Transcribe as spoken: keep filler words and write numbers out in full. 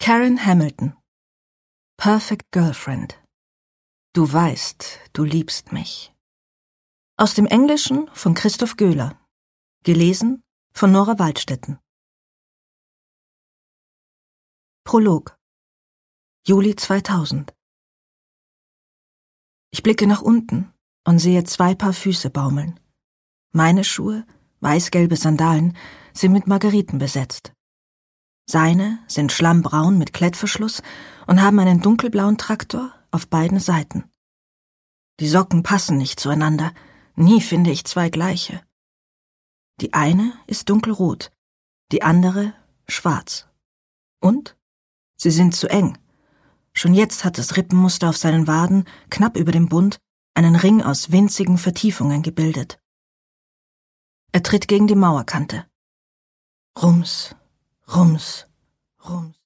Karen Hamilton. Perfect Girlfriend. Du weißt, du liebst mich. Aus dem Englischen von Christoph Göhler. Gelesen von Nora Waldstetten. Prolog. Juli zweitausend. Ich blicke nach unten und sehe zwei Paar Füße baumeln. Meine Schuhe, weißgelbe Sandalen, sind mit Margeriten besetzt. Seine sind schlammbraun mit Klettverschluss und haben einen dunkelblauen Traktor auf beiden Seiten. Die Socken passen nicht zueinander, nie finde ich zwei gleiche. Die eine ist dunkelrot, die andere schwarz. Und sie sind zu eng. Schon jetzt hat das Rippenmuster auf seinen Waden, knapp über dem Bund, einen Ring aus winzigen Vertiefungen gebildet. Er tritt gegen die Mauerkante. Rums, rums, rums.